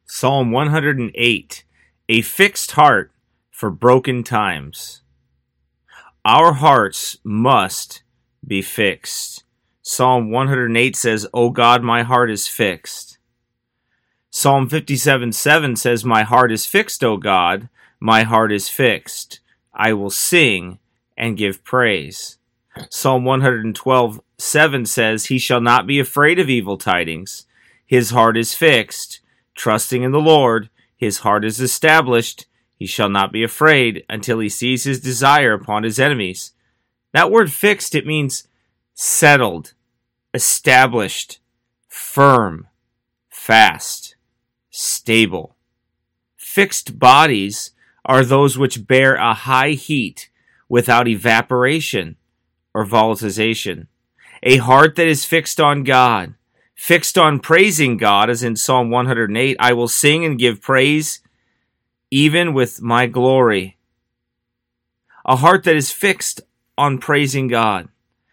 Psalm 108, a fixed heart for broken times. Our hearts must be fixed. Psalm 108 says, O God, my heart is fixed. Psalm 57:7 says, My heart is fixed, O God, my heart is fixed. I will sing and give praise. Psalm 112:7 says, He shall not be afraid of evil tidings. His heart is fixed. Trusting in the Lord, his heart is established. He shall not be afraid until he sees his desire upon his enemies. That word fixed, it means settled, established, firm, fast, stable. Fixed bodies are those which bear a high heat without evaporation or volatilization. A heart that is fixed on God, fixed on praising God, as in Psalm 108, I will sing and give praise even with my glory. A heart that is fixed on praising God,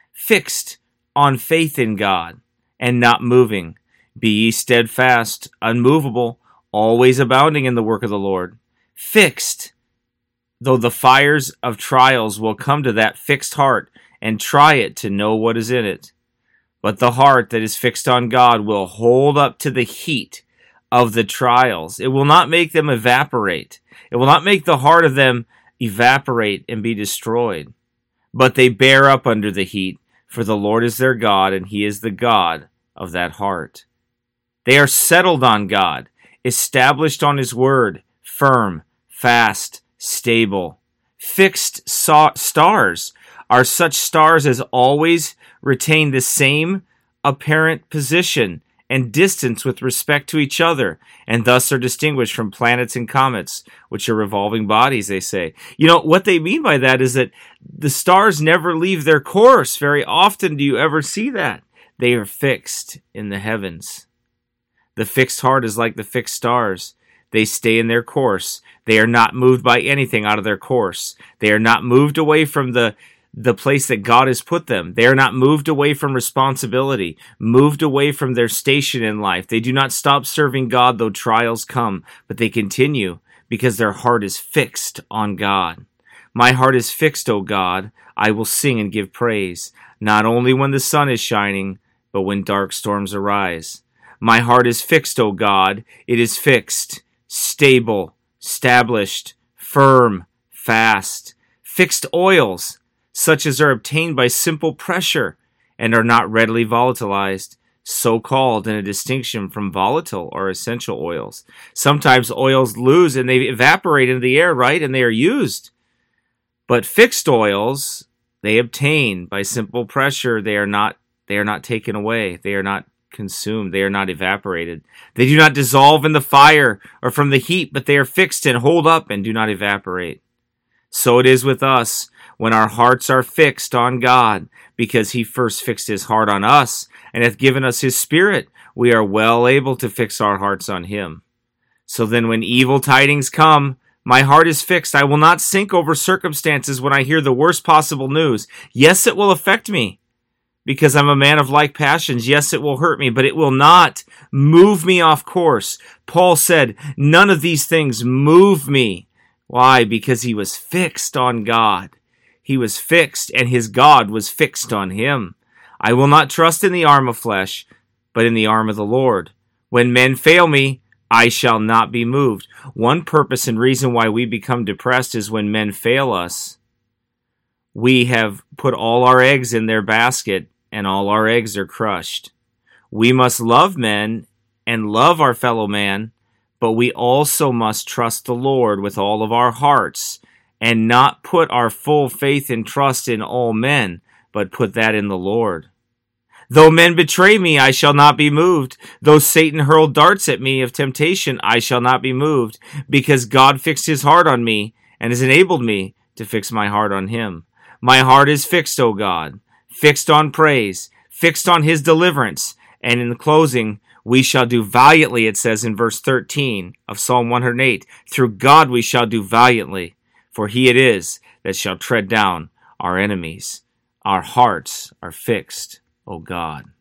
fixed on faith in God, and not moving. Be ye steadfast, unmovable, always abounding in the work of the Lord. Fixed, though the fires of trials will come to that fixed heart and try it to know what is in it. But the heart that is fixed on God will hold up to the heat of the trials. It will not make them evaporate. It will not make the heart of them evaporate and be destroyed. But they bear up under the heat, for the Lord is their God, and he is the God of that heart. They are settled on God, established on his word, firm, fast, stable. Fixed stars are such stars as always retain the same apparent position and distance with respect to each other, and thus are distinguished from planets and comets, which are revolving bodies, they say. You know, what they mean by that is that the stars never leave their course. Very often do you ever see that. They are fixed in the heavens. The fixed heart is like the fixed stars. They stay in their course. They are not moved by anything out of their course. They are not moved away from the place that God has put them. They are not moved away from responsibility, moved away from their station in life. They do not stop serving God though trials come, but they continue because their heart is fixed on God. My heart is fixed, O God. I will sing and give praise, not only when the sun is shining, but when dark storms arise. My heart is fixed, O God. It is fixed, stable, established, firm, fast. Fixed oils, such as are obtained by simple pressure and are not readily volatilized, so called in a distinction from volatile or essential oils. Sometimes oils lose and they evaporate into the air, right? And they are used. But fixed oils, they obtain by simple pressure. They are not taken away. They are not consumed. They are not evaporated. They do not dissolve in the fire or from the heat, but they are fixed and hold up and do not evaporate. So it is with us when our hearts are fixed on God, because he first fixed his heart on us and hath given us his Spirit. We are well able to fix our hearts on him. So then when evil tidings come, my heart is fixed. I will not sink over circumstances when I hear the worst possible news. Yes, it will affect me, because I'm a man of like passions. Yes, it will hurt me, but it will not move me off course. Paul said, none of these things move me. Why? Because he was fixed on God. He was fixed, and his God was fixed on him. I will not trust in the arm of flesh, but in the arm of the Lord. When men fail me, I shall not be moved. One purpose and reason why we become depressed is when men fail us. We have put all our eggs in their basket, and all our eggs are crushed. We must love men and love our fellow man, but we also must trust the Lord with all of our hearts, and not put our full faith and trust in all men, but put that in the Lord. Though men betray me, I shall not be moved. Though Satan hurl darts at me of temptation, I shall not be moved, because God fixed his heart on me, and has enabled me to fix my heart on him. My heart is fixed, O God, fixed on praise, fixed on his deliverance. And in the closing, we shall do valiantly, it says in verse 13 of Psalm 108, through God we shall do valiantly. For he it is that shall tread down our enemies. Our hearts are fixed, O God.